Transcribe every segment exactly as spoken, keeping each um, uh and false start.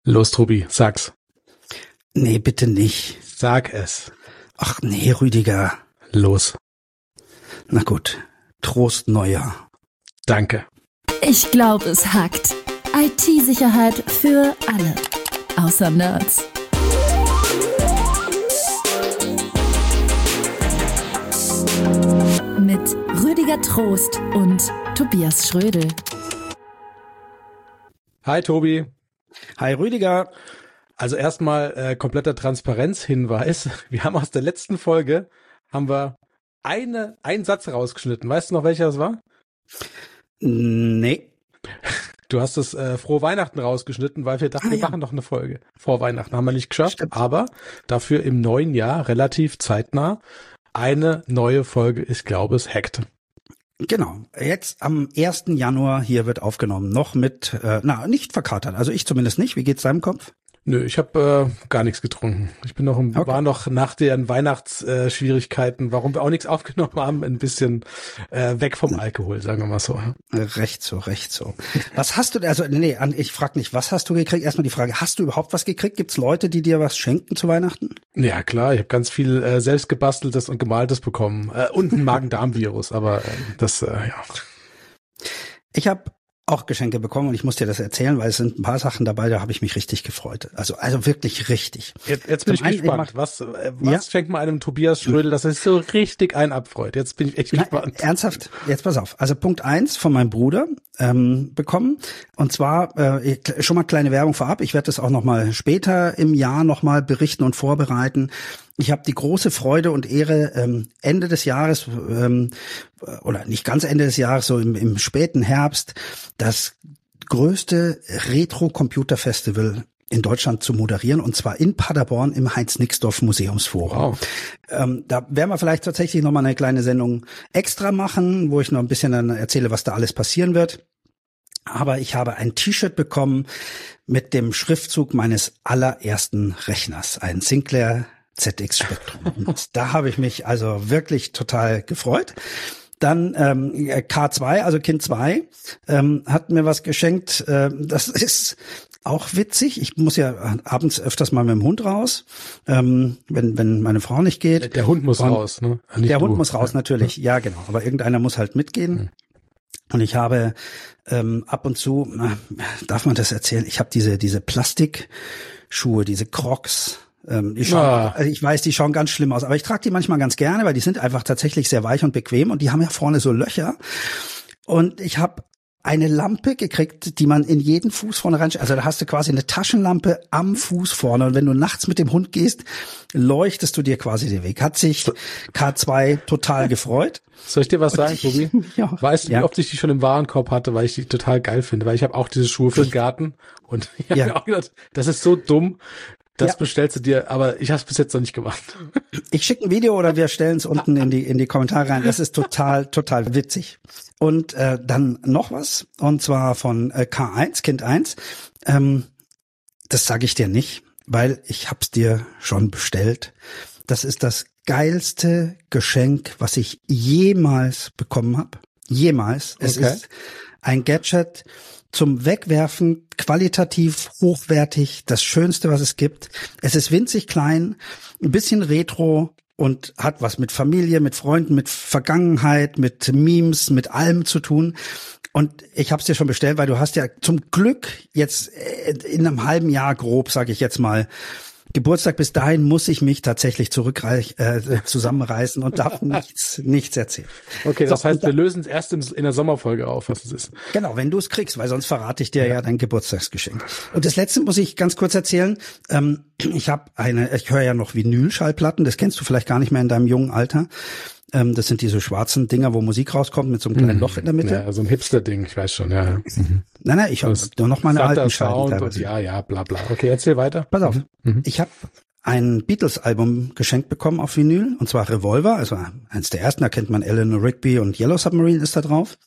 Los, Tobi, sag's. Nee, bitte nicht. Sag es. Ach nee, Rüdiger. Los. Na gut. Trost Neujahr. Danke. Ich glaube, es hackt. I T-Sicherheit für alle. Außer Nerds. Mit Rüdiger Trost und Tobias Schrödel. Hi, Tobi. Hi, Rüdiger. Also erstmal äh, kompletter Transparenzhinweis. Wir haben aus der letzten Folge, haben wir eine, einen Satz rausgeschnitten. Weißt du noch, welcher das war? Nee. Du hast das äh, Frohe Weihnachten rausgeschnitten, weil wir dachten, ah, wir ja. machen noch eine Folge. Vor Weihnachten haben wir nicht geschafft, Stimmt. Aber dafür im neuen Jahr relativ zeitnah eine neue Folge, ich glaube, es hackt. Genau. Jetzt am ersten Januar hier wird aufgenommen. Noch mit, äh, na, nicht verkatert. Also ich zumindest nicht. Wie geht's deinem Kopf? Nö, ich habe äh, gar nichts getrunken. Ich bin noch, im, Okay. war noch nach den Weihnachtsschwierigkeiten, äh, warum wir auch nichts aufgenommen haben, ein bisschen äh, weg vom Alkohol, sagen wir mal so. Recht so, recht so. Was hast du, also nee, ich frag nicht, was hast du gekriegt? Erstmal die Frage, hast du überhaupt was gekriegt? Gibt's Leute, die dir was schenken zu Weihnachten? Ja klar, ich habe ganz viel äh, selbst gebasteltes und gemaltes bekommen äh, und ein Magen-Darm-Virus, aber äh, das, äh, ja. Ich habe auch Geschenke bekommen und ich muss dir das erzählen, weil es sind ein paar Sachen dabei, da habe ich mich richtig gefreut. Also also wirklich richtig. Jetzt, jetzt bin Zum ich einen, gespannt. ich was äh, was Ja. schenkt man einem Tobias Schrödel, dass er sich so richtig einen abfreut? Jetzt bin ich echt Na, gespannt. ernsthaft, jetzt pass auf. Also Punkt eins von meinem Bruder ähm, bekommen. Und zwar äh, schon mal kleine Werbung vorab. Ich werde das auch noch mal später im Jahr noch mal berichten und vorbereiten. Ich habe die große Freude und Ehre, ähm, Ende des Jahres ähm, oder nicht ganz Ende des Jahres, so im, im späten Herbst, das größte Retro-Computer-Festival in Deutschland zu moderieren, und zwar in Paderborn im Heinz-Nixdorf-Museumsforum. Wow. Ähm, da werden wir vielleicht tatsächlich noch mal eine kleine Sendung extra machen, wo ich noch ein bisschen dann erzähle, was da alles passieren wird. Aber ich habe ein T-Shirt bekommen mit dem Schriftzug meines allerersten Rechners, ein Sinclair Z X Spectrum. Und da habe ich mich also wirklich total gefreut. Dann ähm, K zwei, also Kind zwei, ähm, hat mir was geschenkt. Ähm, das ist auch witzig. Ich muss ja abends öfters mal mit dem Hund raus, ähm, wenn wenn meine Frau nicht geht. Der Hund muss Und raus, ne? Nicht Der du. Hund muss raus, natürlich. Ja, genau. Aber irgendeiner muss halt mitgehen. Hm. Und ich habe ähm, ab und zu, na, darf man das erzählen? Ich habe diese diese Plastikschuhe, diese Crocs. Ähm, die schauen, Ah. also ich weiß, die schauen ganz schlimm aus, aber ich trage die manchmal ganz gerne, weil die sind einfach tatsächlich sehr weich und bequem und die haben ja vorne so Löcher. Und ich habe eine Lampe gekriegt, die man in jeden Fuß vorne rein, also da hast du quasi eine Taschenlampe am Fuß vorne, und wenn du nachts mit dem Hund gehst, leuchtest du dir quasi den Weg. Hat sich K zwei total gefreut. Soll ich dir was sagen, Tobi? Ja. Weißt du, Ja. wie oft ich die schon im Warenkorb hatte, weil ich die total geil finde, weil ich habe auch diese Schuhe für den Garten und ich habe Ja. mir auch gedacht, das ist so dumm, das Ja. bestellst du dir, aber ich habe es bis jetzt noch nicht gemacht. Ich schicke ein Video oder wir stellen es unten in die in die Kommentare rein. Das ist total total witzig. Und äh, dann noch was, und zwar von äh, K eins, Kind eins. Ähm, das sage ich dir nicht, weil ich hab's dir schon bestellt. Das ist das geilste Geschenk, was ich jemals bekommen habe. Jemals. Es Okay. ist ein Gadget zum Wegwerfen, qualitativ hochwertig, das Schönste, was es gibt. Es ist winzig klein, ein bisschen retro und hat was mit Familie, mit Freunden, mit Vergangenheit, mit Memes, mit allem zu tun. Und ich habe es dir schon bestellt, weil du hast ja zum Glück jetzt äh, in einem halben Jahr grob, sage ich jetzt mal, Geburtstag. Bis dahin muss ich mich tatsächlich zurückreich, äh, zusammenreißen und darf nichts, nichts erzählen. Okay, das So, heißt, und wir lösen es erst in, in der Sommerfolge auf, was es ist. Genau, wenn du es kriegst, weil sonst verrate ich dir ja, ja dein Geburtstagsgeschenk. Und das letzte muss ich ganz kurz erzählen. Ähm, ich habe eine, ich höre ja noch Vinyl-Schallplatten, das kennst du vielleicht gar nicht mehr in deinem jungen Alter. Ähm, das sind diese schwarzen Dinger, wo Musik rauskommt mit so einem kleinen Loch in der Mitte. Ja, so ein Hipster-Ding, ich weiß schon, ja. ja. Mhm. Nein, nein, ich habe Das nur noch meine Satter alten Scheiben Sound und teilweise. ja, ja, bla bla. Okay, erzähl weiter. Pass auf, Mhm. ich habe ein Beatles-Album geschenkt bekommen auf Vinyl, und zwar Revolver, also eins der ersten, da kennt man Eleanor Rigby und Yellow Submarine ist da drauf.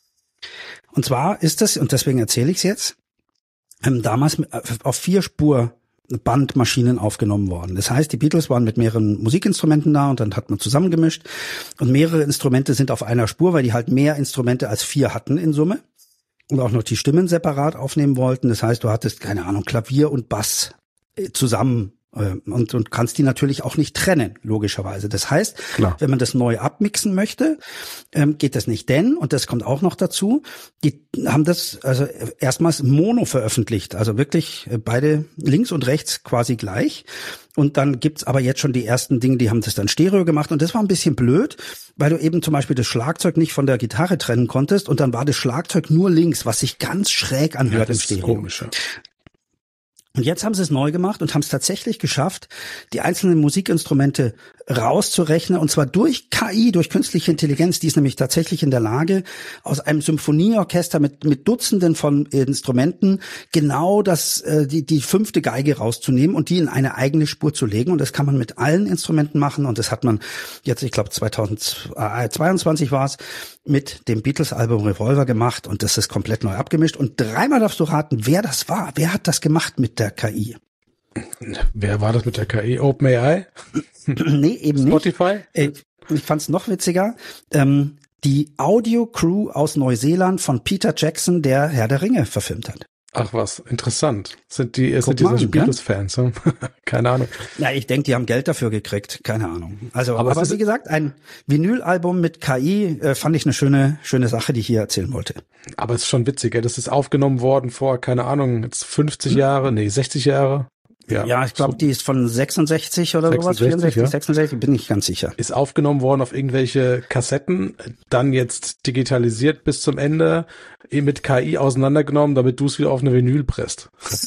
Und zwar ist das, und deswegen erzähle ich es jetzt, ähm, damals mit, auf vier Spur Bandmaschinen aufgenommen worden. Das heißt, die Beatles waren mit mehreren Musikinstrumenten da und dann hat man zusammengemischt, und mehrere Instrumente sind auf einer Spur, weil die halt mehr Instrumente als vier hatten in Summe. und auch noch die Stimmen separat aufnehmen wollten. Das heißt, du hattest, keine Ahnung, Klavier und Bass zusammen und, und kannst die natürlich auch nicht trennen, logischerweise. Das heißt, Klar. wenn man das neu abmixen möchte, ähm, geht das nicht. Denn, und das kommt auch noch dazu, die haben das also erstmals mono veröffentlicht, also wirklich beide links und rechts quasi gleich. Und dann gibt's aber jetzt schon die ersten Dinge, die haben das dann Stereo gemacht. Und das war ein bisschen blöd, weil du eben zum Beispiel das Schlagzeug nicht von der Gitarre trennen konntest. Und dann war das Schlagzeug nur links, was sich ganz schräg anhört ja, im Stereo. Komisch, ja. Und jetzt haben sie es neu gemacht und haben es tatsächlich geschafft, die einzelnen Musikinstrumente rauszurechnen, und zwar durch K I, durch künstliche Intelligenz. Die ist nämlich tatsächlich in der Lage, aus einem Symphonieorchester mit mit Dutzenden von Instrumenten genau das äh, die die fünfte Geige rauszunehmen und die in eine eigene Spur zu legen. Und das kann man mit allen Instrumenten machen. Und das hat man jetzt, ich glaube zweitausendzweiundzwanzig war es, mit dem Beatles-Album Revolver gemacht. Und das ist komplett neu abgemischt. Und dreimal darfst du raten, wer das war. Wer hat das gemacht mit der K I? Wer war das mit der K I? OpenAI? Nee, eben Spotify? nicht. Spotify? Ich fand's noch witziger. Ähm, die Audio-Crew aus Neuseeland von Peter Jackson, der Herr der Ringe verfilmt hat. Ach was, interessant. Sind die, sind die solche Beatles-Fans? Hm? Keine Ahnung. Ja, ich denke, die haben Geld dafür gekriegt. Keine Ahnung. Also, aber, aber ist, wie gesagt, ein Vinylalbum mit K I äh, fand ich eine schöne, schöne Sache, die ich hier erzählen wollte. Aber es ist schon witzig, ja. Das ist aufgenommen worden vor, keine Ahnung, jetzt fünfzig hm. Jahre, nee, sechzig Jahre. Ja, ja, ich glaube, so. Die ist von sechsundsechzig oder sechsundsechzig, sowas, vierundsechzig, ja. sechsundsechzig, bin ich ganz sicher. Ist aufgenommen worden auf irgendwelche Kassetten, dann jetzt digitalisiert bis zum Ende, mit K I auseinandergenommen, damit du es wieder auf eine Vinyl presst.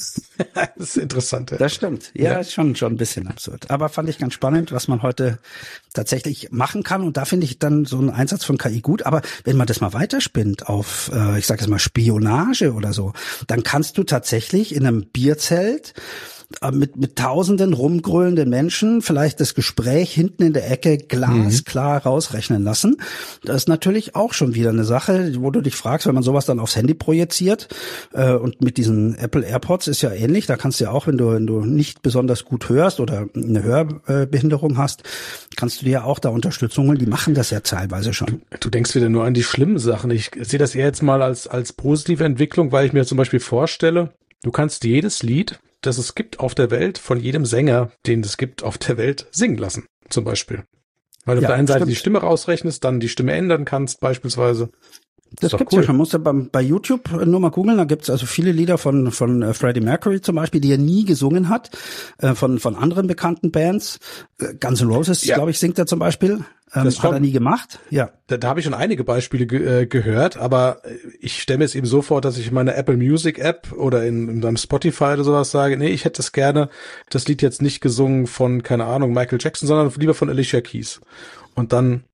Das ist interessant. Ja. Das stimmt. Ja, ja, ist schon schon ein bisschen absurd. Aber fand ich ganz spannend, was man heute tatsächlich machen kann. Und da finde ich dann so einen Einsatz von K I gut. Aber wenn man das mal weiterspinnt auf, äh, ich sage jetzt mal Spionage oder so, dann kannst du tatsächlich in einem Bierzelt mit mit tausenden rumgrölenden Menschen vielleicht das Gespräch hinten in der Ecke glasklar mhm. rausrechnen lassen. Das ist natürlich auch schon wieder eine Sache, wo du dich fragst, wenn man sowas dann aufs Handy projiziert, äh, und mit diesen Apple AirPods ist ja ähnlich, da kannst du ja auch, wenn du wenn du nicht besonders gut hörst oder eine Hörbehinderung hast, kannst du dir ja auch da Unterstützung holen, die machen das ja teilweise schon. Du, du denkst wieder nur an die schlimmen Sachen. Ich sehe das eher jetzt mal als als positive Entwicklung, weil ich mir zum Beispiel vorstelle, du kannst jedes Lied, das es gibt auf der Welt, von jedem Sänger, den es gibt auf der Welt, singen lassen, zum Beispiel. Weil du ja, auf der einen Seite stimmt. die Stimme rausrechnest, dann die Stimme ändern kannst, beispielsweise. Das, das gibt's cool. ja schon. Man muss ja bei, bei YouTube nur mal googeln, da gibt's also viele Lieder von von äh, Freddie Mercury zum Beispiel, die er nie gesungen hat, äh, von von anderen bekannten Bands. Äh, Guns N' Roses, ja. glaube ich, singt er zum Beispiel. Ähm, das hat er nie gemacht. Ja. Da, da habe ich schon einige Beispiele ge äh, gehört, aber ich stelle mir es eben so vor, dass ich in meiner Apple Music App oder in, in meinem Spotify oder sowas sage, nee, ich hätte es gerne, das Lied jetzt nicht gesungen von, keine Ahnung, Michael Jackson, sondern lieber von Alicia Keys. Und dann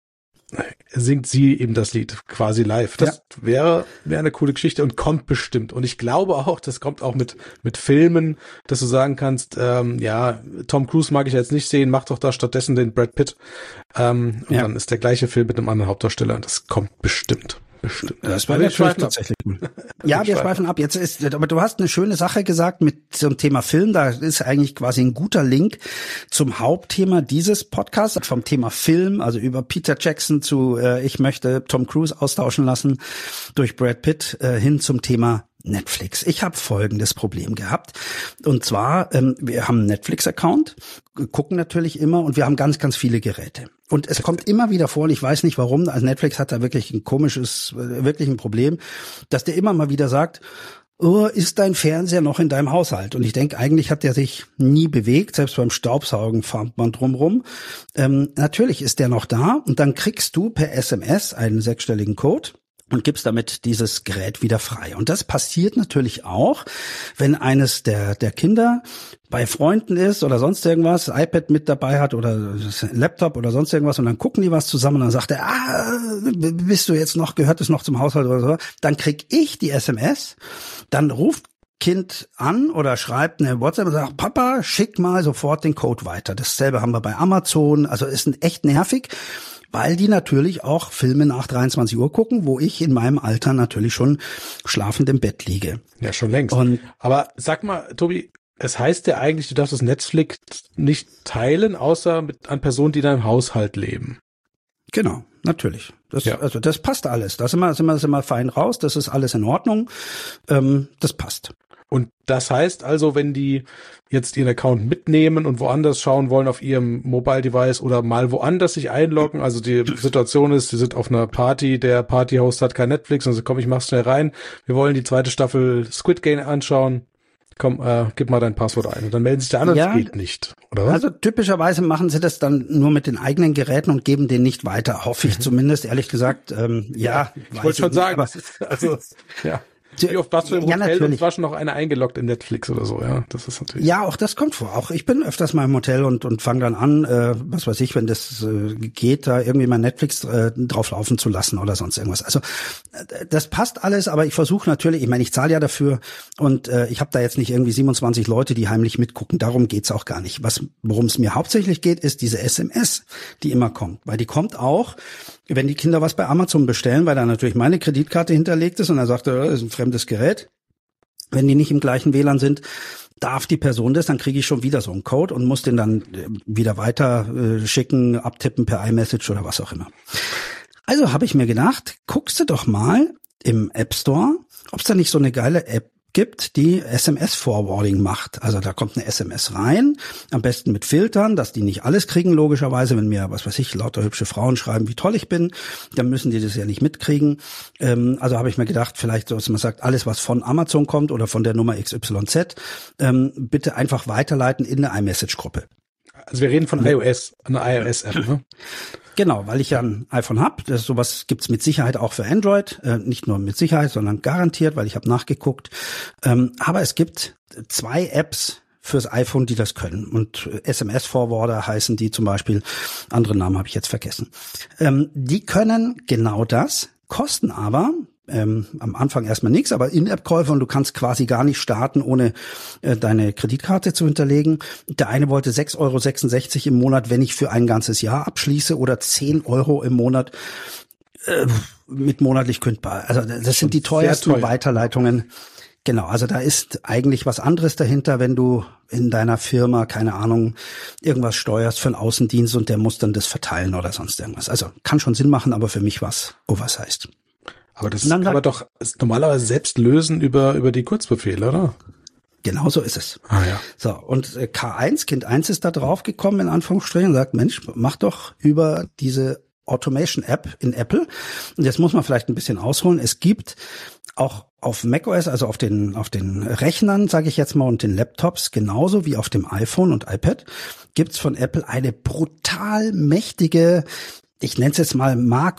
singt sie eben das Lied quasi live. Das ja. wäre wäre eine coole Geschichte und kommt bestimmt. Und ich glaube auch, das kommt auch mit mit Filmen, dass du sagen kannst, ähm, ja, Tom Cruise mag ich jetzt nicht sehen, mach doch da stattdessen den Brad Pitt. Ähm, und ja. dann ist der gleiche Film mit einem anderen Hauptdarsteller und das kommt bestimmt. Bestimmt. Das war natürlich tatsächlich cool. Ja, wir schweifen ab. Jetzt ist, aber du hast eine schöne Sache gesagt mit zum Thema Film. Da ist eigentlich quasi ein guter Link zum Hauptthema dieses Podcasts, vom Thema Film, also über Peter Jackson zu äh, ich möchte Tom Cruise austauschen lassen durch Brad Pitt äh, hin zum Thema Netflix. Ich habe folgendes Problem gehabt. Und zwar, ähm, wir haben einen Netflix-Account, gucken natürlich immer und wir haben ganz, ganz viele Geräte. Und es kommt immer wieder vor, und ich weiß nicht warum, also Netflix hat da wirklich ein komisches, wirklich ein Problem, dass der immer mal wieder sagt, oh, ist dein Fernseher noch in deinem Haushalt? Und ich denke, eigentlich hat der sich nie bewegt, selbst beim Staubsaugen fahrt man drumrum. Ähm, natürlich ist der noch da und dann kriegst du per S M S einen sechsstelligen Code und gibst damit dieses Gerät wieder frei. Und das passiert natürlich auch, wenn eines der der Kinder bei Freunden ist oder sonst irgendwas, iPad mit dabei hat oder Laptop oder sonst irgendwas und dann gucken die was zusammen und dann sagt er, ah, bist du jetzt noch, gehört es noch zum Haushalt oder so? Dann krieg ich die S M S, dann ruft Kind an oder schreibt eine WhatsApp und sagt, Papa, schick mal sofort den Code weiter. Dasselbe haben wir bei Amazon, also ist echt nervig. Weil die natürlich auch Filme nach dreiundzwanzig Uhr gucken, wo ich in meinem Alter natürlich schon schlafend im Bett liege. Ja, schon längst. Und aber sag mal, Tobi, es heißt ja eigentlich, du darfst das Netflix nicht teilen, außer mit an Personen, die in deinem Haushalt leben. Genau, natürlich. Das, ja. Also das passt alles. Da sind wir, sind wir, sind wir fein raus. Das ist alles in Ordnung. Ähm, das passt. Und das heißt also, wenn die jetzt ihren Account mitnehmen und woanders schauen wollen auf ihrem Mobile-Device oder mal woanders sich einloggen, also die Situation ist, sie sind auf einer Party, der Party-Host hat kein Netflix und so, komm, ich mach's schnell rein, wir wollen die zweite Staffel Squid Game anschauen, komm, äh, gib mal dein Passwort ein. Und dann melden sich der andere, ja, das geht nicht, oder was? Also typischerweise machen sie das dann nur mit den eigenen Geräten und geben den nicht weiter, hoffe ich zumindest, ehrlich gesagt. Ähm, ja, ja, ich wollte schon sagen, aber ist, also, ja. Wie oft warst du im ja, Hotel natürlich. und es war schon noch einer eingeloggt in Netflix oder so, ja, das ist natürlich. Ja, auch das kommt vor. Auch ich bin öfters mal im Hotel und und fange dann an, äh, was weiß ich, wenn das äh, geht, da irgendwie mein Netflix äh, drauflaufen zu lassen oder sonst irgendwas. Also äh, das passt alles, aber ich versuche natürlich, ich meine, ich zahle ja dafür und äh, ich habe da jetzt nicht irgendwie siebenundzwanzig Leute, die heimlich mitgucken. Darum geht's auch gar nicht. Was, worum es mir hauptsächlich geht, ist diese S M S, die immer kommt, weil die kommt auch, wenn die Kinder was bei Amazon bestellen, weil da natürlich meine Kreditkarte hinterlegt ist und er sagt, das ist ein fremdes Gerät. Wenn die nicht im gleichen W L A N sind, darf die Person das, dann kriege ich schon wieder so einen Code und muss den dann wieder weiter äh, schicken, abtippen per iMessage oder was auch immer. Also habe ich mir gedacht, guckst du doch mal im App Store, ob es da nicht so eine geile App gibt, die S M S-Forwarding macht. Also da kommt eine S M S rein, am besten mit Filtern, dass die nicht alles kriegen, logischerweise. Wenn mir, was weiß ich, lauter hübsche Frauen schreiben, wie toll ich bin, dann müssen die das ja nicht mitkriegen. Ähm, also habe ich mir gedacht, vielleicht so, dass man sagt, alles, was von Amazon kommt oder von der Nummer X Y Z, ähm, bitte einfach weiterleiten in eine iMessage-Gruppe. Also wir reden von iOS, eine iOS-App, ne? Genau, weil ich ja ein iPhone habe. Das, sowas gibt's mit Sicherheit auch für Android. Äh, nicht nur mit Sicherheit, sondern garantiert, weil ich habe nachgeguckt. Ähm, aber es gibt zwei Apps fürs iPhone, die das können. Und S M S-Forwarder heißen die zum Beispiel. Andere Namen habe ich jetzt vergessen. Ähm, die können genau das, kosten aber Ähm, am Anfang erstmal nichts, aber In-App-Käufer und du kannst quasi gar nicht starten, ohne äh, deine Kreditkarte zu hinterlegen. Der eine wollte sechs Euro sechsundsechzig im Monat, wenn ich für ein ganzes Jahr abschließe, oder zehn Euro im Monat äh, mit monatlich kündbar. Also das sind die teuersten Weiterleitungen. Genau, also da ist eigentlich was anderes dahinter, wenn du in deiner Firma, keine Ahnung, irgendwas steuerst für einen Außendienst und der muss dann das verteilen oder sonst irgendwas. Also kann schon Sinn machen, aber für mich war's oversized. Aber das kann man doch normalerweise selbst lösen über über die Kurzbefehle, oder? Genau so ist es. Ah ja. So, und K eins, Kind eins ist da drauf gekommen, in Anführungsstrichen, und sagt, Mensch, mach doch über diese Automation-App in Apple. Und jetzt muss man vielleicht ein bisschen ausholen. Es gibt auch auf macOS, also auf den auf den Rechnern, sage ich jetzt mal, und den Laptops, genauso wie auf dem iPhone und iPad, gibt's von Apple eine brutal mächtige, ich nenne es jetzt mal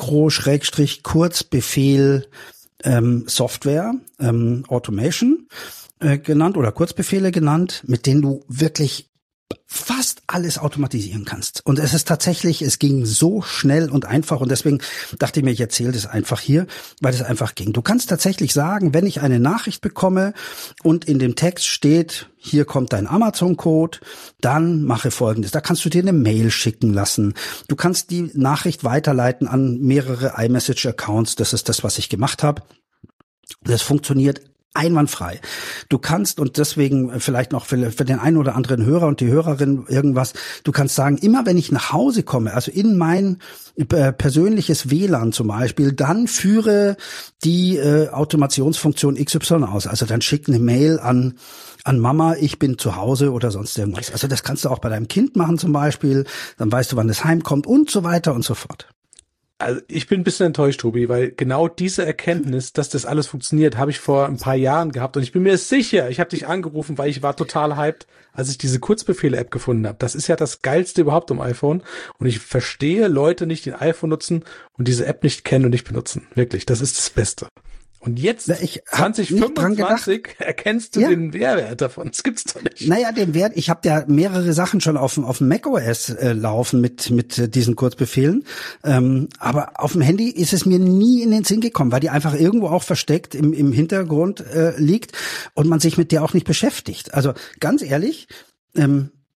Makro-Kurzbefehl ähm, Software, ähm, Automation äh, genannt oder Kurzbefehle genannt, mit denen du wirklich fast alles automatisieren kannst. Und es ist tatsächlich, es ging so schnell und einfach und deswegen dachte ich mir, ich erzähle das einfach hier, weil es einfach ging. Du kannst tatsächlich sagen, wenn ich eine Nachricht bekomme und in dem Text steht, hier kommt dein Amazon-Code, dann mache Folgendes. Da kannst du dir eine Mail schicken lassen. Du kannst die Nachricht weiterleiten an mehrere iMessage-Accounts. Das ist das, was ich gemacht habe. Das funktioniert einwandfrei. Du kannst, und deswegen vielleicht noch für, für den einen oder anderen Hörer und die Hörerin irgendwas, du kannst sagen, immer wenn ich nach Hause komme, also in mein äh, persönliches W L A N zum Beispiel, dann führe die äh, Automationsfunktion X Y aus. Also dann schick eine Mail an an Mama, ich bin zu Hause oder sonst irgendwas. Also das kannst du auch bei deinem Kind machen zum Beispiel. Dann weißt du, wann es heimkommt und so weiter und so fort. Also ich bin ein bisschen enttäuscht, Tobi, weil genau diese Erkenntnis, dass das alles funktioniert, habe ich vor ein paar Jahren gehabt und ich bin mir sicher, ich habe dich angerufen, weil ich war total hyped, als ich diese Kurzbefehle-App gefunden habe. Das ist ja das Geilste überhaupt am iPhone und ich verstehe Leute nicht, die ein iPhone nutzen und diese App nicht kennen und nicht benutzen. Wirklich, das ist das Beste. Und jetzt, ich zwanzig fünfundzwanzig, erkennst du ja den Mehrwert davon. Das gibt's doch nicht. Naja, den Wert, ich habe ja mehrere Sachen schon auf, auf dem macOS äh, laufen mit mit äh, diesen Kurzbefehlen. Ähm, aber auf dem Handy ist es mir nie in den Sinn gekommen, weil die einfach irgendwo auch versteckt im, im Hintergrund äh, liegt und man sich mit der auch nicht beschäftigt. Also ganz ehrlich, ähm,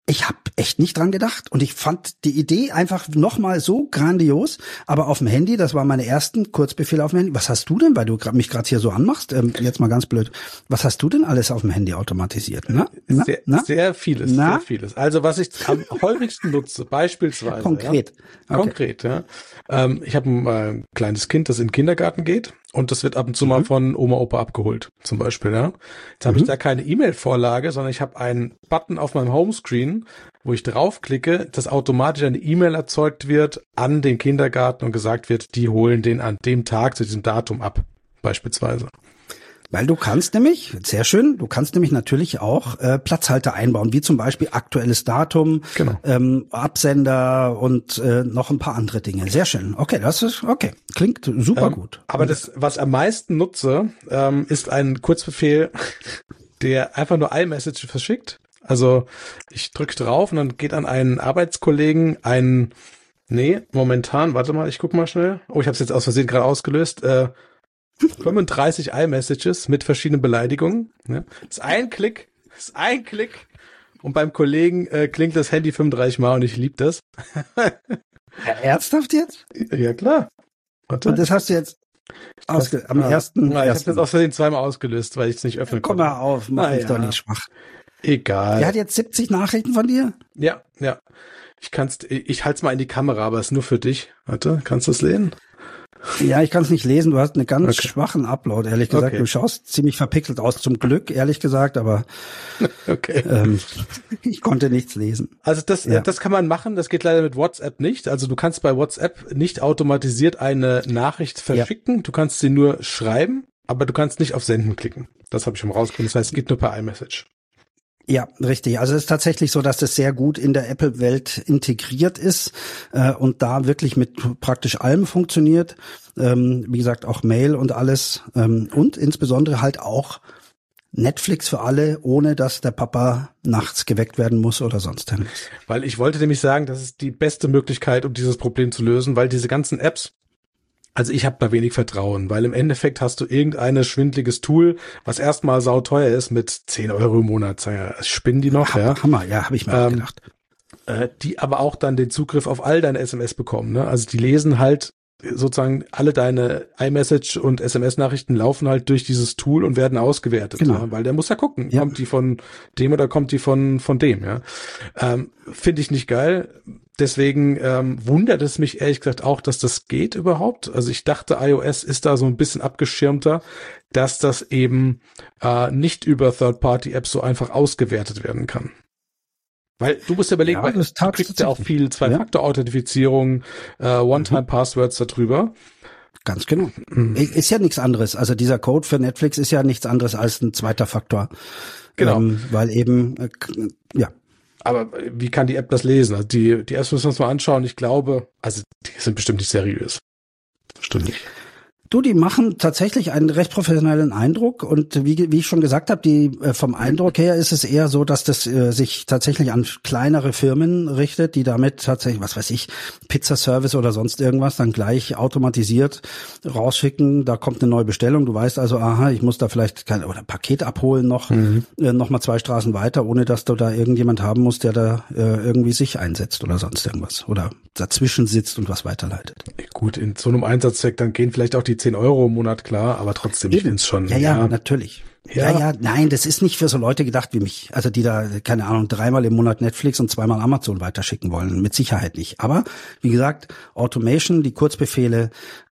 Ich habe echt nicht dran gedacht und ich fand die Idee einfach nochmal so grandios, aber auf dem Handy, das waren meine ersten Kurzbefehle auf dem Handy. Was hast du denn, weil du mich gerade hier so anmachst, ähm, jetzt mal ganz blöd, was hast du denn alles auf dem Handy automatisiert? Na? Na? Sehr, Na? sehr vieles, Na? sehr vieles. Also was ich am häufigsten nutze, beispielsweise. Konkret. Ja, Okay. Konkret, ja. Ähm, ich habe ein äh, kleines Kind, das in den Kindergarten geht und das wird ab und zu Mhm. mal von Oma, Opa abgeholt, zum Beispiel, ja. Jetzt habe Mhm. ich da keine E-Mail-Vorlage, sondern ich habe einen Button auf meinem Homescreen, wo ich draufklicke, dass automatisch eine E-Mail erzeugt wird an den Kindergarten und gesagt wird, die holen den an dem Tag zu diesem Datum ab, beispielsweise. Weil du kannst nämlich, sehr schön, du kannst nämlich natürlich auch äh, Platzhalter einbauen, wie zum Beispiel aktuelles Datum, Genau. ähm, Absender und äh, noch ein paar andere Dinge. Sehr schön. Okay, das ist, okay, klingt super Ähm, gut. Aber das, was am meisten nutze, ähm, ist ein Kurzbefehl, der einfach nur iMessage verschickt. Also ich drücke drauf und dann geht an einen Arbeitskollegen ein, nee, momentan, warte mal, ich guck mal schnell. Oh, ich habe es jetzt aus Versehen gerade ausgelöst. Äh, fünfunddreißig iMessages mit verschiedenen Beleidigungen. Ja. Das ist ein Klick, das ist ein Klick. Und beim Kollegen äh, klingt das Handy fünfunddreißig Mal und ich lieb das. Ja, ernsthaft jetzt? Ja, klar. Warte. Und das hast du jetzt ausge am Ah, ersten. na, ich habe ersten. jetzt aus Versehen zweimal ausgelöst, weil ich es nicht öffnen Komm konnte. mal auf, mach Na mich ja. doch nicht schwach. Egal. Der hat jetzt siebzig Nachrichten von dir? Ja, ja. Ich kann's, ich halt's mal in die Kamera, aber es ist nur für dich. Warte, kannst du es lesen? Ja, ich kann es nicht lesen. Du hast einen ganz Okay. schwachen Upload, ehrlich gesagt. Okay. Du schaust ziemlich verpixelt aus, zum Glück, ehrlich gesagt, aber Okay. ähm, ich konnte nichts lesen. Also das, Ja. äh, das kann man machen. Das geht leider mit WhatsApp nicht. Also du kannst bei WhatsApp nicht automatisiert eine Nachricht verschicken. Du kannst sie nur schreiben, aber du kannst nicht auf Senden klicken. Das habe ich schon rausgefunden. Das heißt, es geht nur per iMessage. Ja, richtig. Also es ist tatsächlich so, dass das sehr gut in der Apple-Welt integriert ist äh, und da wirklich mit praktisch allem funktioniert. Ähm, wie gesagt, auch Mail und alles. Ähm, und insbesondere halt auch Netflix für alle, ohne dass der Papa nachts geweckt werden muss oder sonst irgendwas. Weil ich wollte nämlich sagen, das ist die beste Möglichkeit, um dieses Problem zu lösen, weil diese ganzen Apps, also ich habe da wenig Vertrauen, weil im Endeffekt hast du irgendein schwindliges Tool, was erstmal sauteuer ist mit zehn Euro im Monat. Sag ja, spinnen die noch, ja? Hammer, ja, habe ich mir auch Ähm, gedacht. Äh, die aber auch dann den Zugriff auf all deine S M S bekommen. Ne? Also die lesen halt sozusagen alle deine iMessage und S M S-Nachrichten laufen halt durch dieses Tool und werden ausgewertet. Genau. Ja? Weil der muss ja gucken, Ja. kommt die von dem oder kommt die von von dem. Ja, ähm, finde ich nicht geil. Deswegen ähm, wundert es mich ehrlich gesagt auch, dass das geht überhaupt. Also ich dachte, iOS ist da so ein bisschen abgeschirmter, dass das eben äh, nicht über Third-Party-Apps so einfach ausgewertet werden kann. Weil du musst ja überlegen, Ja, weil das du kriegst ja auch tatsächlich. viel Zwei-Faktor-Authentifizierung, äh, One-Time-Passwords darüber. Ganz genau. Mhm. Ist ja nichts anderes. Also dieser Code für Netflix ist ja nichts anderes als ein zweiter Faktor. Genau. Ähm, weil eben, äh, k- ja. Aber wie kann die App das lesen? Also die, die Apps müssen wir uns mal anschauen. Ich glaube, also die sind bestimmt nicht seriös. Bestimmt nicht. Du, die machen tatsächlich einen recht professionellen Eindruck und wie, wie ich schon gesagt habe, die äh, vom Eindruck her ist es eher so, dass das äh, sich tatsächlich an kleinere Firmen richtet, die damit tatsächlich, was weiß ich, Pizzaservice oder sonst irgendwas dann gleich automatisiert rausschicken. Da kommt eine neue Bestellung. Du weißt also, aha, ich muss da vielleicht kein oder ein Paket abholen noch, Mhm. äh, noch mal zwei Straßen weiter, ohne dass du da irgendjemand haben musst, der da äh, irgendwie sich einsetzt oder sonst irgendwas oder dazwischen sitzt und was weiterleitet. Gut, in so einem Einsatzzweck, dann gehen vielleicht auch die zehn Euro im Monat klar, aber trotzdem, ich finde es schon. Ja, ja, natürlich. Ja. Ja. ja, nein, das ist nicht für so Leute gedacht wie mich. Also die da, keine Ahnung, dreimal im Monat Netflix und zweimal Amazon weiterschicken wollen. Mit Sicherheit nicht. Aber wie gesagt, Automation, die Kurzbefehle,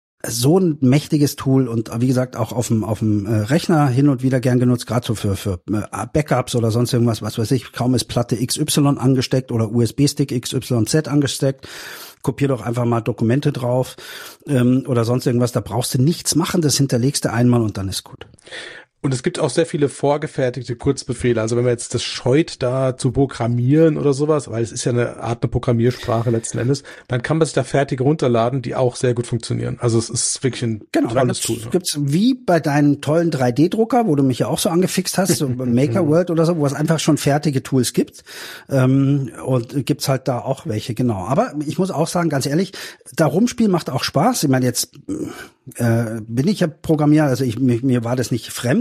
so ein mächtiges Tool und wie gesagt auch auf dem auf dem Rechner hin und wieder gern genutzt, gerade so für für Backups oder sonst irgendwas, was weiß ich, kaum ist Platte X Y angesteckt oder U S B-Stick X Y Z angesteckt, kopier doch einfach mal Dokumente drauf ähm, oder sonst irgendwas, da brauchst du nichts machen, das hinterlegst du einmal und dann ist gut. Und es gibt auch sehr viele vorgefertigte Kurzbefehle. Also wenn man jetzt das scheut, da zu programmieren oder sowas, weil es ist ja eine Art eine Programmiersprache letzten Endes, dann kann man sich da fertige runterladen, die auch sehr gut funktionieren. Also es ist wirklich ein Genau, da tolles gibt's, Tool. gibt's wie bei deinen tollen drei D-Drucker, wo du mich ja auch so angefixt hast, so Maker World oder so, wo es einfach schon fertige Tools gibt. Ähm, und gibt's halt da auch welche, genau. Aber ich muss auch sagen, ganz ehrlich, da rumspielen macht auch Spaß. Ich meine, jetzt äh, bin ich ja Programmierer, also ich, mir, mir war das nicht fremd,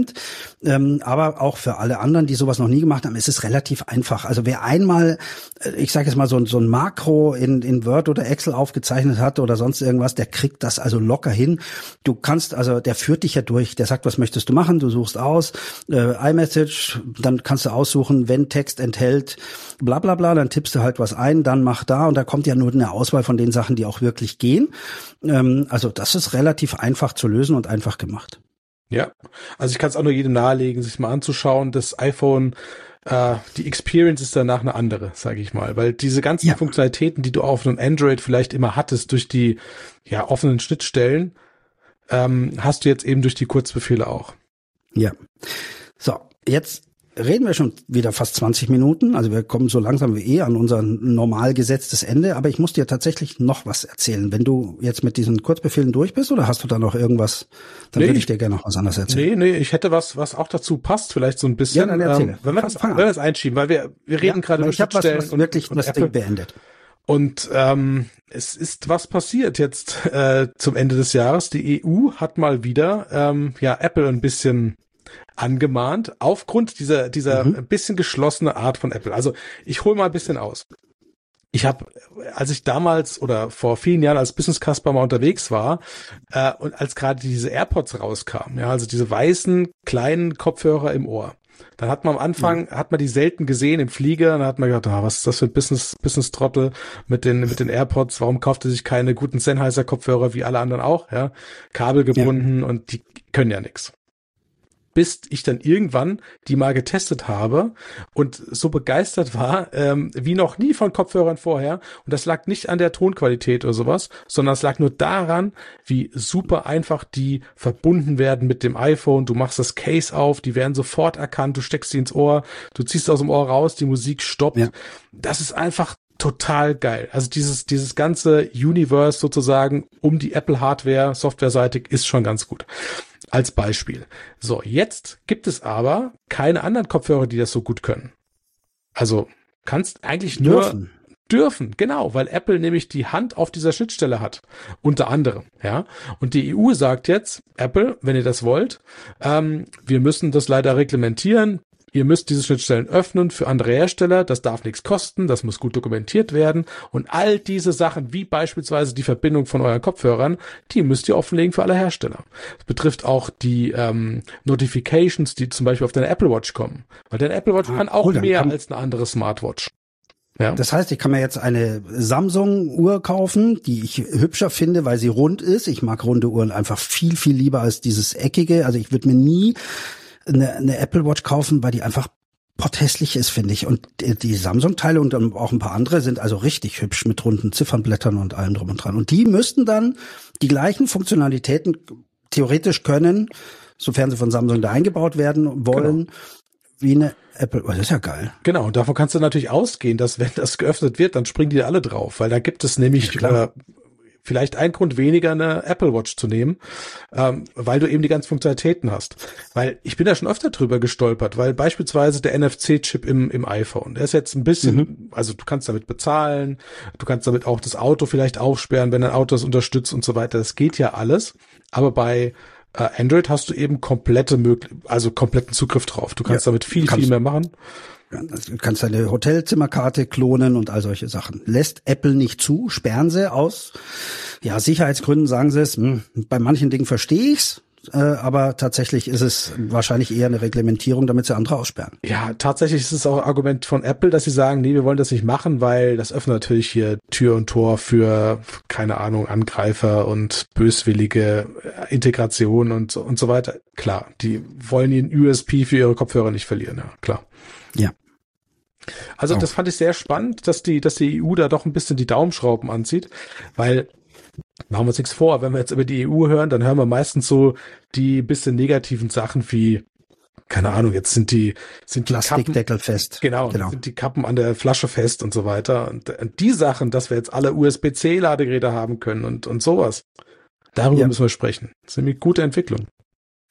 spannend. Ähm, aber auch für alle anderen, die sowas noch nie gemacht haben, ist es relativ einfach. Also wer einmal, ich sage jetzt mal, so, so ein Makro in, in Word oder Excel aufgezeichnet hat oder sonst irgendwas, der kriegt das also locker hin. Du kannst, also der führt dich ja durch, der sagt, was möchtest du machen, du suchst aus, äh, iMessage, dann kannst du aussuchen, wenn Text enthält, bla bla bla, dann tippst du halt was ein, dann mach da und da kommt ja nur eine Auswahl von den Sachen, die auch wirklich gehen. Ähm, also das ist relativ einfach zu lösen und einfach gemacht. Ja, also ich kann es auch nur jedem nahelegen, sich mal anzuschauen. Das iPhone, äh, die Experience ist danach eine andere, sage ich mal, weil diese ganzen ja. Funktionalitäten, die du auf einem Android vielleicht immer hattest durch die ja offenen Schnittstellen, ähm, hast du jetzt eben durch die Kurzbefehle auch. Ja. So, jetzt reden wir schon wieder fast zwanzig Minuten, also wir kommen so langsam wie eh an unser normal gesetztes Ende, aber ich muss dir tatsächlich noch was erzählen. Wenn du jetzt mit diesen Kurzbefehlen durch bist oder hast du da noch irgendwas, dann nee, würde ich dir gerne noch was anderes erzählen. Nee, nee, ich hätte was, was auch dazu passt, vielleicht so ein bisschen. Ja, dann erzähle. Ähm, wenn wir das, wenn wir das einschieben, weil wir, wir reden ja, gerade über Schnittstellen was, was und wirklich und das Apple. Ding beendet. Und ähm, es ist was passiert jetzt äh, zum Ende des Jahres. Die E U hat mal wieder ähm, ja Apple ein bisschen angemahnt, aufgrund dieser dieser mhm. ein bisschen geschlossene Art von Apple. Also ich hole mal ein bisschen aus. Ich habe, als ich damals oder vor vielen Jahren als Business Casper mal unterwegs war äh, und als gerade diese AirPods rauskamen, ja, also diese weißen kleinen Kopfhörer im Ohr, dann hat man am Anfang, ja. hat man die selten gesehen im Flieger, dann hat man gedacht, ah, was ist das für ein Business, Business-Trottel mit den, mit den AirPods, warum kauft er sich keine guten Sennheiser-Kopfhörer wie alle anderen auch, ja, kabelgebunden ja. und die können ja nichts. Bis ich dann irgendwann die mal getestet habe und so begeistert war, ähm, wie noch nie von Kopfhörern vorher. Und das lag nicht an der Tonqualität oder sowas, sondern es lag nur daran, wie super einfach die verbunden werden mit dem iPhone. Du machst das Case auf, die werden sofort erkannt, du steckst sie ins Ohr, du ziehst aus dem Ohr raus, die Musik stoppt. Ja. Das ist einfach total geil. Also dieses, dieses ganze Universe sozusagen um die Apple-Hardware, softwareseitig ist schon ganz gut. Als Beispiel. So, jetzt gibt es aber keine anderen Kopfhörer, die das so gut können. Also kannst eigentlich nur dürfen, dürfen genau, weil Apple nämlich die Hand auf dieser Schnittstelle hat. Unter anderem, ja. Und die E U sagt jetzt, Apple, wenn ihr das wollt, ähm, wir müssen das leider reglementieren. Ihr müsst diese Schnittstellen öffnen für andere Hersteller, das darf nichts kosten, das muss gut dokumentiert werden und all diese Sachen, wie beispielsweise die Verbindung von euren Kopfhörern, die müsst ihr offenlegen für alle Hersteller. Das betrifft auch die ähm, Notifications, die zum Beispiel auf deine Apple Watch kommen, weil deine Apple Watch ah, kann auch cool, mehr kann als eine andere Smartwatch. Ja. Das heißt, ich kann mir jetzt eine Samsung-Uhr kaufen, die ich hübscher finde, weil sie rund ist. Ich mag runde Uhren einfach viel, viel lieber als dieses eckige. Also ich würde mir nie eine, eine Apple Watch kaufen, weil die einfach potthässlich ist, finde ich. Und die, die Samsung-Teile und auch ein paar andere sind also richtig hübsch mit runden Ziffernblättern und allem drum und dran. Und die müssten dann die gleichen Funktionalitäten theoretisch können, sofern sie von Samsung da eingebaut werden wollen, genau. wie eine Apple. Oh, das ist ja geil. Genau, und davon kannst du natürlich ausgehen, dass wenn das geöffnet wird, dann springen die alle drauf, weil da gibt es nämlich ja, äh, vielleicht ein Grund weniger, eine Apple Watch zu nehmen, ähm, weil du eben die ganzen Funktionalitäten hast. Weil ich bin da schon öfter drüber gestolpert, weil beispielsweise der N F C-Chip im im iPhone, der ist jetzt ein bisschen, mhm. also du kannst damit bezahlen, du kannst damit auch das Auto vielleicht aufsperren, wenn ein Auto das unterstützt und so weiter. Das geht ja alles, aber bei äh, Android hast du eben komplette möglich, also kompletten Zugriff drauf. Du kannst ja, damit viel, kannst viel mehr machen. Du kannst deine Hotelzimmerkarte klonen und all solche Sachen. Lässt Apple nicht zu, sperren sie aus. Ja, Sicherheitsgründen sagen sie es. Hm, bei manchen Dingen verstehe ich's, äh, aber tatsächlich ist es wahrscheinlich eher eine Reglementierung, damit sie andere aussperren. Ja, tatsächlich ist es auch ein Argument von Apple, dass sie sagen, nee, wir wollen das nicht machen, weil das öffnet natürlich hier Tür und Tor für, keine Ahnung, Angreifer und böswillige Integration und so, und so weiter. Klar, die wollen ihren U S P für ihre Kopfhörer nicht verlieren, ja, klar. Ja. Also oh. das fand ich sehr spannend, dass die, dass die E U da doch ein bisschen die Daumenschrauben anzieht, weil, machen wir uns nichts vor, wenn wir jetzt über die E U hören, dann hören wir meistens so die bisschen negativen Sachen wie, keine Ahnung, jetzt sind die, sind die Plastikdeckel fest. Genau, genau, sind die Kappen an der Flasche fest und so weiter. Und, und die Sachen, dass wir jetzt alle U S B C Ladegeräte haben können und, und sowas, darüber ja. müssen wir sprechen. Das ist nämlich gute Entwicklung.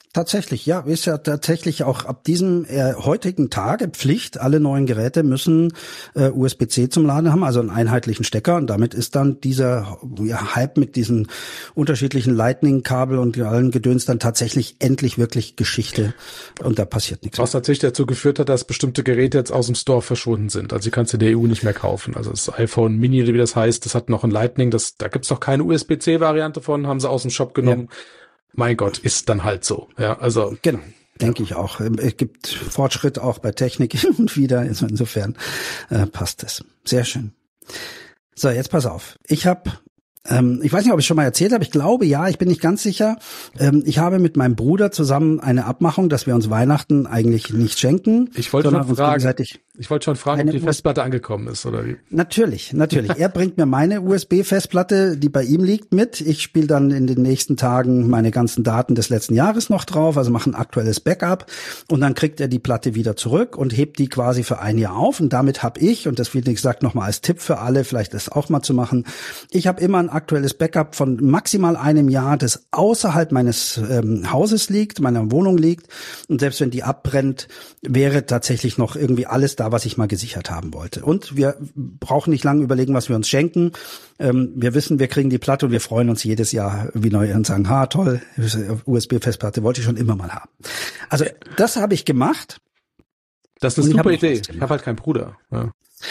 Tatsächlich, ja, ist ja tatsächlich auch ab diesem äh, heutigen Tage Pflicht. Alle neuen Geräte müssen äh, U S B C zum Laden haben, also einen einheitlichen Stecker. Und damit ist dann dieser ja, Hype mit diesen unterschiedlichen Lightning-Kabel und allen Gedöns dann tatsächlich endlich wirklich Geschichte. Und da passiert nichts. Was tatsächlich dazu geführt hat, dass bestimmte Geräte jetzt aus dem Store verschwunden sind. Also die kannst du in der E U nicht mehr kaufen. Also das iPhone Mini, wie das heißt, das hat noch ein Lightning. Das, da gibt's noch keine U S B C-Variante von, haben sie aus dem Shop genommen. Ja. Mein Gott, ist dann halt so. Ja, also genau, denke ich auch. Es gibt Fortschritt auch bei Technik hin und wieder. Insofern äh, passt es. Sehr schön. So, jetzt pass auf. Ich habe Ähm, ich weiß nicht, ob ich schon mal erzählt habe. Ich glaube, ja, ich bin nicht ganz sicher. Ähm, ich habe mit meinem Bruder zusammen eine Abmachung, dass wir uns Weihnachten eigentlich nicht schenken. Ich wollte schon fragen, ich wollte schon fragen, ob die Festplatte angekommen ist, oder wie? Natürlich, natürlich. Er bringt mir meine U S B-Festplatte, die bei ihm liegt, mit. Ich spiele dann in den nächsten Tagen meine ganzen Daten des letzten Jahres noch drauf, also mache ein aktuelles Backup. Und dann kriegt er die Platte wieder zurück und hebt die quasi für ein Jahr auf. Und damit habe ich, und das wie gesagt nochmal als Tipp für alle, vielleicht das auch mal zu machen, ich habe immer ein aktuelles Backup von maximal einem Jahr, das außerhalb meines ähm, Hauses liegt, meiner Wohnung liegt. Und selbst wenn die abbrennt, wäre tatsächlich noch irgendwie alles da, was ich mal gesichert haben wollte. Und wir brauchen nicht lange überlegen, was wir uns schenken. Ähm, wir wissen, wir kriegen die Platte und wir freuen uns jedes Jahr wie neu und sagen, ha, toll, U S B-Festplatte wollte ich schon immer mal haben. Also das habe ich gemacht. Das ist eine super Idee. Ich habe halt keinen Bruder. Ja.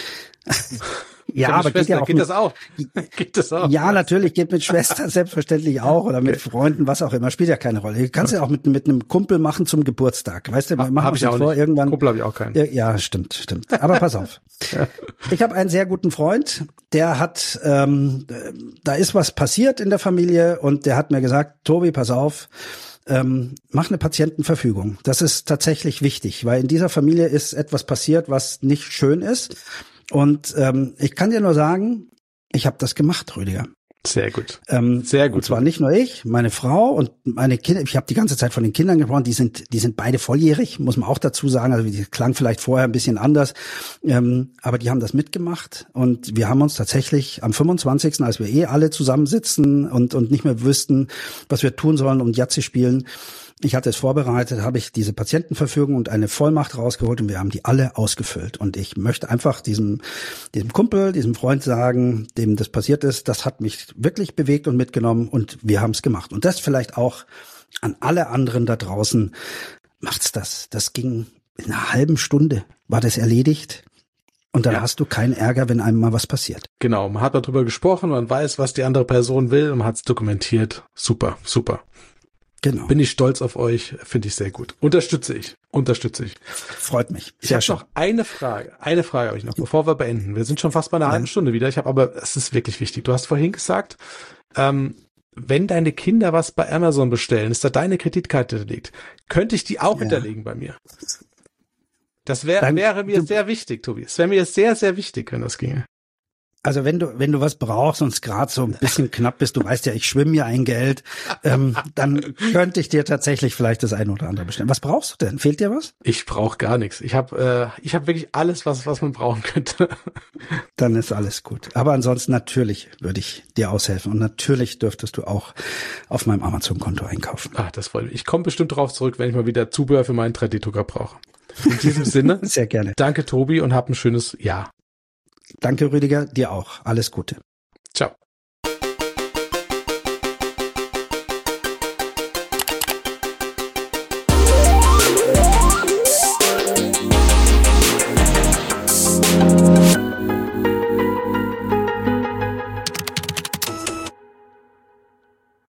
Ja, aber geht ja auch geht mit, das auch? Geht das auch? Ja, natürlich, geht mit Schwestern selbstverständlich auch oder mit okay. Freunden, was auch immer, spielt ja keine Rolle. Du kannst ja auch mit mit einem Kumpel machen zum Geburtstag. Weißt du, machen hab ich auch vor nicht. Irgendwann. Kumpel habe ich auch keinen. Ja, stimmt, stimmt. Aber pass auf. Ja. Ich habe einen sehr guten Freund, der hat ähm, da ist was passiert in der Familie und der hat mir gesagt, Tobi, pass auf, Ähm, mach eine Patientenverfügung. Das ist tatsächlich wichtig, weil in dieser Familie ist etwas passiert, was nicht schön ist. Und ähm, ich kann dir nur sagen, ich habe das gemacht, Rüdiger. Sehr gut. Ähm, Sehr gut. Und zwar nicht nur ich, meine Frau und meine Kinder. Ich habe die ganze Zeit von den Kindern gesprochen. Die sind, die sind beide volljährig, muss man auch dazu sagen. Also die klang vielleicht vorher ein bisschen anders, ähm, aber die haben das mitgemacht. Und wir haben uns tatsächlich am fünfundzwanzigsten, als wir eh alle zusammensitzen und und nicht mehr wüssten, was wir tun sollen und Yahtzee spielen. Ich hatte es vorbereitet, habe ich diese Patientenverfügung und eine Vollmacht rausgeholt und wir haben die alle ausgefüllt. Und ich möchte einfach diesem, diesem Kumpel, diesem Freund sagen, dem das passiert ist, das hat mich wirklich bewegt und mitgenommen und wir haben es gemacht. Und das vielleicht auch an alle anderen da draußen. Macht's das. Das ging in einer halben Stunde, war das erledigt. Und dann ja. hast du keinen Ärger, wenn einem mal was passiert. Genau, man hat darüber gesprochen, man weiß, was die andere Person will und man hat es dokumentiert. Super, super. Genau. Bin ich stolz auf euch, finde ich sehr gut. Unterstütze ich, unterstütze ich. Freut mich. Ich habe noch eine Frage, eine Frage habe ich noch, bevor wir beenden. Wir sind schon fast bei einer ja. halben Stunde wieder. Ich habe aber, es ist wirklich wichtig. Du hast vorhin gesagt, ähm, wenn deine Kinder was bei Amazon bestellen, ist da deine Kreditkarte hinterlegt. Könnte ich die auch ja. hinterlegen bei mir? Das wär, wäre mir du, sehr wichtig, Tobi. Es wäre mir sehr, sehr wichtig, wenn das ginge. Also wenn du wenn du was brauchst und es gerade so ein bisschen knapp bist, du weißt ja, ich schwimme ja ein Geld, ähm, dann könnte ich dir tatsächlich vielleicht das eine oder andere bestellen. Was brauchst du denn? Fehlt dir was? Ich brauche gar nichts. Ich habe äh, ich habe wirklich alles, was was man brauchen könnte. Dann ist alles gut. Aber ansonsten natürlich würde ich dir aushelfen und natürlich dürftest du auch auf meinem Amazon-Konto einkaufen. Ah, das wollte ich. Ich komme bestimmt drauf zurück, wenn ich mal wieder Zubehör für meinen drei D-Drucker brauche. In diesem Sinne, sehr gerne. Danke, Tobi, und hab ein schönes Jahr. Danke, Rüdiger, dir auch. Alles Gute. Ciao.